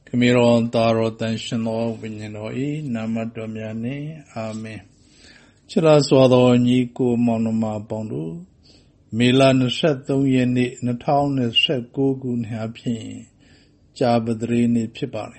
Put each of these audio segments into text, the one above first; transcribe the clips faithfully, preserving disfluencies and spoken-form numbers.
Kamiron Taro Tanshino Vinyanoi Namadomyane Amen. Chila Swado Niku Monoma Bondu Milan Shato Yeni Natown Shet Gogun Happy Jabadrini Pipari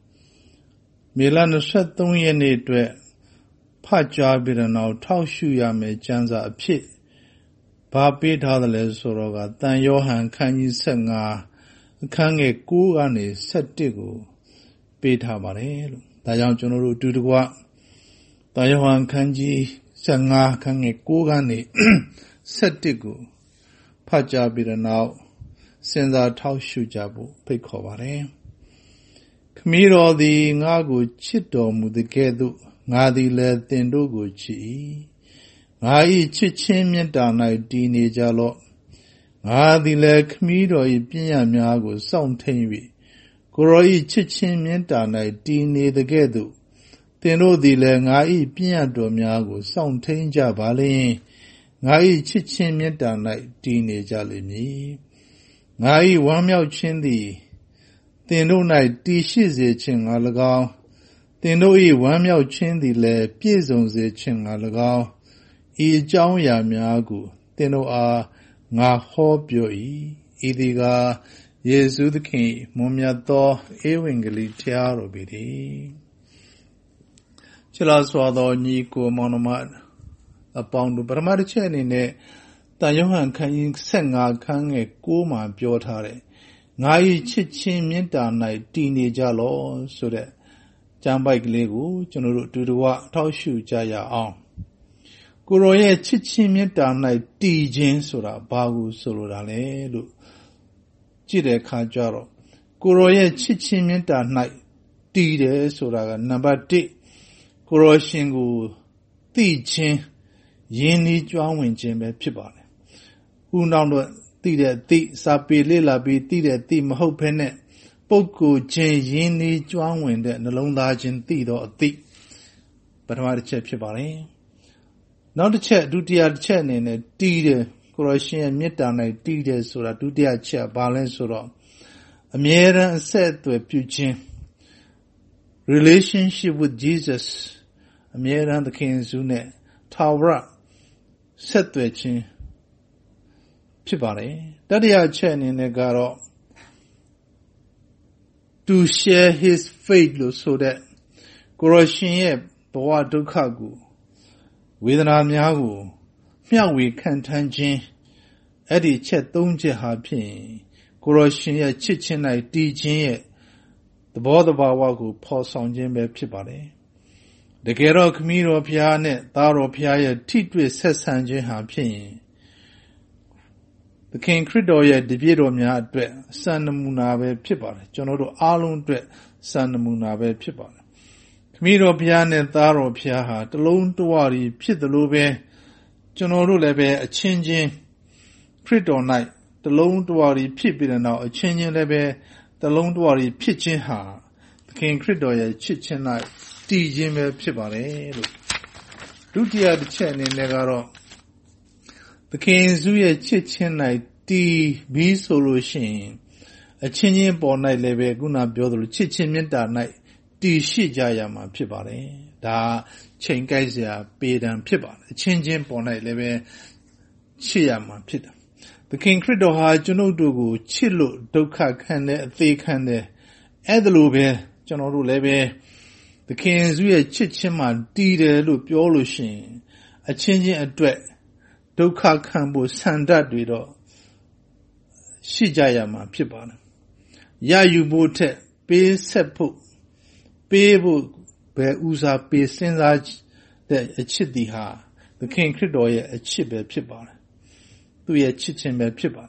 Milan Shato Yeni Dwe Pajabiranao Tausuyame Janza Pit Papi Tadale Soroga Tan Johan Kanyi Senga Kange Gugani Setigu Beta Barelo. Dayan Jono Dudua Dayan Kanji Sanga Kange Gugani Setigu Pajabiranao Senza Taushu Jabu Picovare Kamiro the Nago Chito Mudegedu Nadi le Tendogu Chi Nai Chichin Danai Dini Jalo Nadi le Kamido I Pinyamiago Sound Tenvi Kuroi Chichin Danai Dini the Gedu Teno di le Nai Pinyadomiago Sound Tenja Bali Nai Chichin Danai Dini Jalimi Nai Wamiao Chindi Teno Night Dishes Ching Alagao Teno I Wamiao Chindi le Piezons Ching Alagao I Jao Yamiagu Teno A Nga Hopio I Idiga Yesu the King Mumiato Ewingly Tiaro Bidi Chilaswado Nico Monomad upon the Paramarichani ne Tayohan Kang Senga Kang e Guma Biotare Ngai Chichin Minta Night Dini Jalo so that Jambai Glegu General Dudua Taushu Jaya on Kuroye Chichin Minta Night Dijin Sura Bagu Solurale Lu Jide Kajaro Kuroye Chichin Minta Night Dide Sura number D Kuroshingu Dijin Yini Juan Jimbe Pibale Who now Tide Ti Sapi Lila Bi Tide Ti Mahopene Boku Jin Yini Juan Wind and the Long Largin Tido Ti But I'm at Chep Pibale. Now the chat do dear chat in a Tide Kuroshin Midana Tide Sura do dear chat balance Sura. A mere said to a Puchin relationship with Jesus. A mere and the King Zune Tower said to a chin Pibari. Dadia Chen in a garo to share his faith so that Kuroshin Boa Dukagu with an Amiagu Miawi Cantanjin Eddie Chet Donje Happy Kuroshin Chichin Dijin the border Bawagu Pass on Jimbe Pibari. The Gero Camino Piane, Daro Piae, Titwe Sessanjin Happy. The King Cridoya Divido Miadre, San Munabe Pibari, Jonodo Alun Dre, San Munabe Pibari. Camino Piane, Daro Piaha, the lone Duari, Pit the Lube, Jonodo Lebe, a changing Crido night, the lone Duari Pipit now, a changing Lebe, the lone Duari pitching ha. The King Cridoya Chichin night. Dijime Pibare. Dutia the Chen in Negaro. The King Zuya Chichin night D B solution. A changing born night lebe guna biodru Chichin Minta night D Shijayama Pibare. Da Chen Gaizia Bed and Pibar. A changing born night lebe Chiama Pita. The King Crido ha Juno Dugu Chilu Doka Kande Thi Kande Edlube Jonoru lebe. The King's weird Chichima did loop Yolushin, a changing a dread, Doka Kambo Sanda Dido, Shijayama Piban. Yayu Bote, Be Sepo, Bebu, Be Uza, Be Senzaj, the Chidiha, the King Cridoya, a chibe Piban. Do ye chichin be Piban.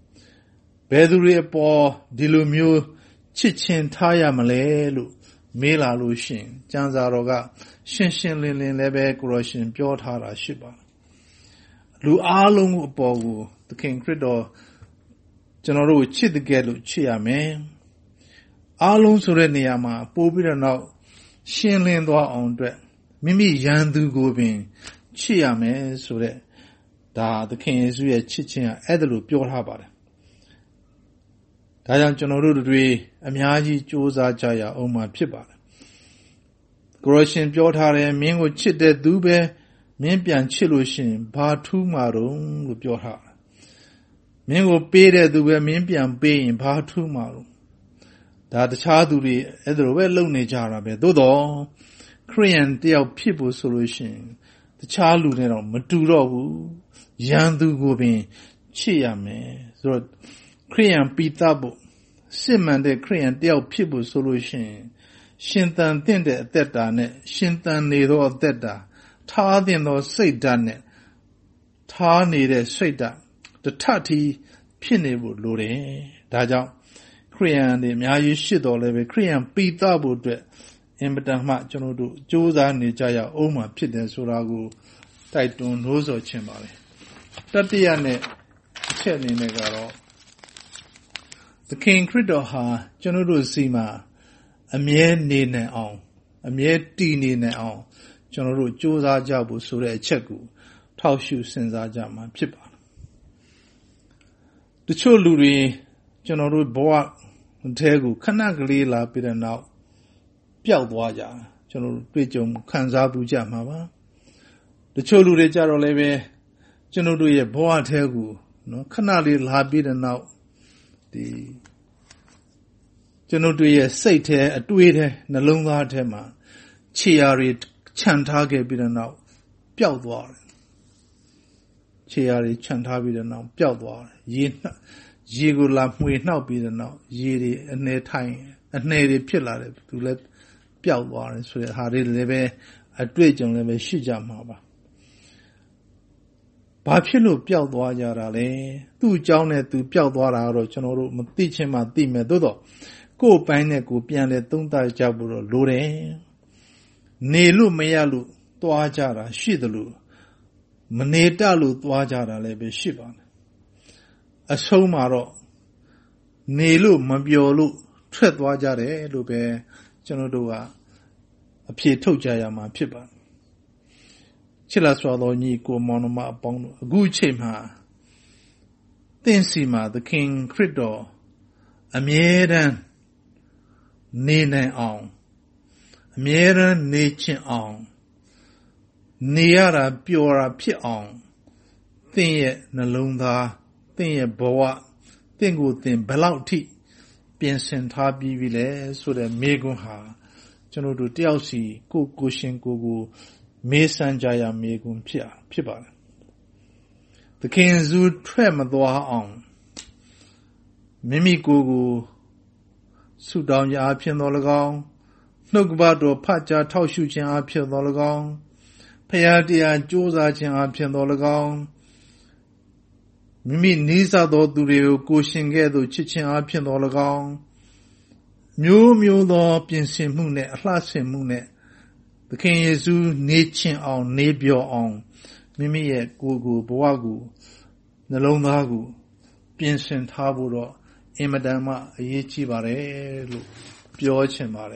Beduri Bo, Dilumio, Chichin Taya Malelu. Mela Lushin, Janzaroga, Shinshin Lin Lebe Groshin, Biotara Shiba. Lu Alung Bogu, the King Crido, General Chidgelu Chiame. Alung Sureniama, Bobida now, Shin Lindwa on Dre, Mimi Yandu Gobin, Chiame Sure, Da the King is re Chichin, Edlu Biotaba. Dayan General အများကြီးကြိုးစားကြရအောင်မှာဖြစ်ပါတယ်ကိုရရှင်ပြောထားတယ်မင်းကိုချစ်တဲ့သူပဲမင်းပြန်ချစ်လို့ရှိရင်ဘာထူးမှာတော့လို့ပြောထားတယ်မင်းကိုပေးတဲ့သူပဲမင်းပြန်ပေးရင်ဘာထူးမှာတော့ဒါတခြားသူတွေအဲ့ဒါလိုပဲလုပ်နေကြတာပဲသို့တော့ခရိယန်တယောက်ဖြစ်ဖို့ဆိုလို့ရှိရင်တခြားလူတွေတော့မတူတော့ဘူးရန်သူကိုပင်ချစ်ရမယ်ဆိုတော့ခရိယန်ပိသဖို့စစ်မှန်တဲ့ခရိယန်တယောက်ဖြစ်ဖို့ဆိုလို့ရှိရင်ရှင်သန်တဲ့အသက်တာနဲ့ရှင်သန်နေသောအသက်တာထားတဲ့သောစိတ်ဓာတ်နဲ့ထားနေတဲ့စိတ်ဓာတ်တထထီဖြစ်နေဖို့လိုတယ်ဒါကြောင့်ခရိယန်တွေအများကြီးရှိတော်လည်းပဲခရိယန်ပိသဖို့အတွက်အင်မတန်မှကျွန်တော်တို့ကြိုးစားနေကြရအောင်မှဖြစ်တယ်ဆိုတာကိုတိုက်တွန်းနှိုးဆော်ခြင်းပါလေတတိယနဲ့အချက်အနေနဲ့ကတော့သခင်ခရစ်တော်ဟာကျွန်တော်တို့စီမှာအမြဲနေနိုင်အောင်အမြဲတည်နေနိုင်အောင်ကျွန်တော်တို့ကြိုးစားကြဖို့ဆိုတဲ့အချက်ကိုထောက်ရှုစဉ်းစားကြမှာဖြစ်ပါတယ်တချို့လူတွေကျွန်တော်တို့ဘဝထဲကိုခဏကလေးလာပြီးတဲ့နောက်ပျောက်သွားကြကျွန်တော်တို့တွေ့ကြုံခံစားဘူးကြမှာပါတချို့လူတွေကြတော့လည်းပဲကျွန်တော်တို့ရဲ့ဘဝထဲကိုနော်ခဏလေးလာပြီးတဲ့နောက်ဒီကျွန်တော်တို့ရဲ့စိတ်ထဲအတွေးထဲနှလုံးသားထဲမှာခြေရာတွေခြံထားခဲ့ပြီးတဲ့နောက်ပျောက်သွားတယ်ခြေရာတွေခြံထားပြီးတဲ့နောက်ပျောက်သွားတယ်ရေရေကိုလာမှွေနှောက်ပြီးတဲ့နောက်ရေတွေအနေထိုင်အနှဲတွေဖြစ်လာတယ်သူလည်းပျောက်သွားတယ်ဆိုတဲ့ဟာတွေလည်းပဲအတွေ့အကြုံလည်းပဲရှိကြမှာပါဘာဖြစ်လို့ပျောက်သွားကြတာလဲသူ့အကြောင်းနဲ့သူပျောက်သွားတာတော့ကျွန်တော်တို့မသိချင်းမှသိမယ်သို့တော့ကိုယ်ပိုင်းနဲ့ကိုယ်ပြန်လဲသုံးသပ်ကြဖို့တော့လိုတယ်နေလို့မရလို့သွားကြတာရှိတယ်လို့မနေတတ်လို့သွားကြတာလည်းပဲရှိပါတယ်အဆုံးမှာတော့နေလို့မပျော်လို့ထွက်သွားကြတယ်လို့ပဲကျွန်တော်တို့ကအဖြေထုတ်ကြရမှာဖြစ်ပါတယ်ချစ်လာစွာသောညီကိုမောင်နှမအပေါင်းတို့အခုချိန်မှာသင်စီမှာသခင်ခရစ်တော်အမြဲတမ်းနေနိုင်အောင်အမြဲတမ်းနေချင်အောင်နေရတာပျော်တာဖြစ်အောင်သင်ရဲ့နှလုံးသားသင်ရဲ့ဘဝသင်ကိုသင်ဘယ်လောက်အထိပြင်ဆင်ထားပြီးပြီလဲဆိုတဲ့မေးခွန်းဟာကျွန်တော်တို့တယောက်စီကိုကိုရှင်ကိုကိုမေးစမ်းကြရမေးခွန်းဖြစ်ဖြစ်ပါတယ်သခင်ဇူထွက်မသွားအောင်မိမိကိုယ်ကိုဆုတောင်းခြင်းအဖြစ်တော်၎င်းနှုတ်ကပတ်တော်ဖတ်ကြားထောက်ရှုခြင်းအဖြစ်တော်၎င်းဖျားတရားကြိုးစားခြင်းအဖြစ်တော်၎င်းမိမိနီးစပ်သောသူတွေကိုကိုရှင်ကဲ့သို့ချစ်ခြင်းအဖြစ်တော်၎င်းမျိုးမျိုးသောပြင်ဆင်မှုနဲ့အလှဆင်မှုနဲ့သခင်ယေရှုနေခြင်းအောင်နေပြောအောင်မိမိရဲ့ကိုယ်ကိုဘဝကိုနှလုံးသားကိုပြင်ဆင်ထားဖို့တော့အင်မတန်မှအရေးကြီးပါတယ်လို့ပြောချင်ပါတယ်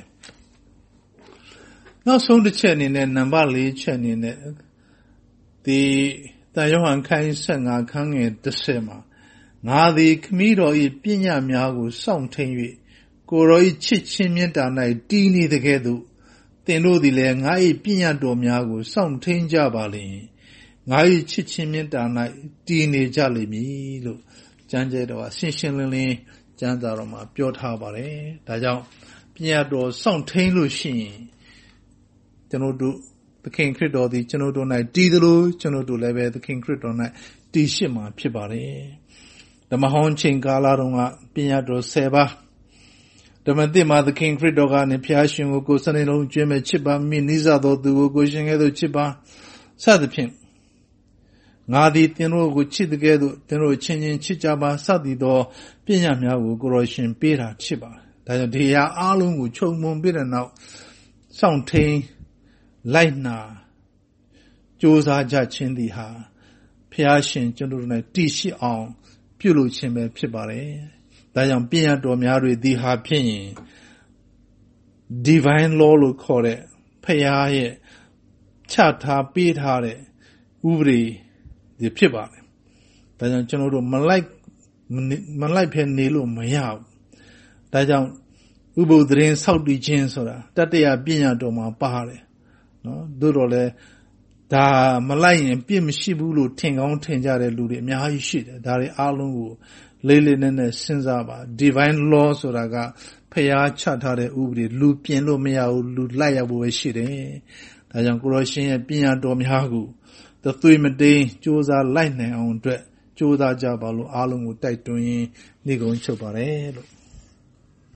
နောက်ဆုံးတစ်ချက်အနေနဲ့နံပါတ်၄ချက်အနေနဲ့ဒီတန်ယောဟန်ခန်းကြီး၁၅ခန်းငယ်၁၀မှာငါသည်ခမည်းတော်၏ပညတ်များကိုစောင့်ထိန်၍ကိုယ်တော်၏ချစ်ခြင်းမေတ္တာ၌တည်နေသကဲ့သို့သင်တို့သည်လည်းငါ၏ပညတ်တော်များကိုစောင့်ထိန်ကြပါလျှင်ငါ၏ချစ်ခြင်းမေတ္တာ၌တည်နေကြလိမ့်မည်လို့ကျမ်းကျဲတော်ရှင်းရှင်းလင်းလင်းကျမ်းစာတော်မှာပြောထားပါတယ်ဒါကြောင့်ပညတ်တော်စောင့်ထိန်လို့ရှိရင်ကျွန်တော်တို့သခင်ခရစ်တော်သည်ကျွန်တော်တို့၌တည်သလိုကျွန်တော်တို့လည်းပဲသခင်ခရစ်တော်၌တည်ရှိမှာဖြစ်ပါတယ်ဓမ္မဟောင်းချိန်ကာလတုန်းကပညတ်တော်၁၀ပါးဓမ္မသစ်မှာသခင်ခရစ်တော်ကနေဖျားရှင်ကိုကိုယ်စနေလုံးကျွေးမဲ့ချစ်ပါမိနိစ္စသောသူကိုကိုရှင်ကဲ့သို့ချစ်ပါစသဖြင့်ငါသည်သင်တို့ကိုချစ်တဲ့ကဲ့သို့သင်တို့ချင်းချင်းချစ်ကြပါစသည်သောပညာများကိုကိုယ်တော်ရှင်ပေးတာဖြစ်ပါတယ်ဒါကြောင့်ဒီအရာအားလုံးကိုခြုံငုံပြီးတဲ့နောက်စောင့်ထိန်လိုက်နာကြိုးစားကြခြင်းသည်ဟာဖျားရှင်ကျွန်တော်တို့နဲ့တည်ရှိအောင်ပြုလုပ်ခြင်းပဲဖြစ်ပါတယ်ဒါကြောင့်ပညာတော်များတွေဒီဟာဖြစ်ရင် divine law လို့ခေါ်တဲ့ဖျားရဲ့ချထားပေးထားတဲ့ဥပဒေဒီဖြစ်ပါတယ်ဒါကြောင့်ကျွန်တော်တို့မလိုက်မလိုက်ဖဲနေလို့မရဘူးဒါကြောင့်ဥပုသ်သတင်းဆောက်တည်ခြင်းဆိုတာတတ္တရာပညာတော်မှာပါတယ်နော်သို့တော်လည်းဒါမလိုက်ရင်ပြစ်မရှိဘူးလို့ထင်ကောင်းထင်ကြတဲ့လူတွေအများကြီးရှိတယ်ဒါတွေအားလုံးကိုလေးလေးနက်နက်စဉ်းစားပါ divine law ဆိုတာကဖျားချထားတဲ့ဥပဒေလူပြင်လို့မရဘူးလူလိုက်ရဖို့ပဲရှိတယ်ဒါကြောင့်ကိုရရှင်ရဲ့ပညာတော်များကိုသသွေးမတိန်စ조사လိုက်နိုင်အောင်အတွက်စ조사ကြပါလို့အားလုံးကိုတိုက်တွန်းရင်းနေကုန်ချုပ်ပါတယ်လို့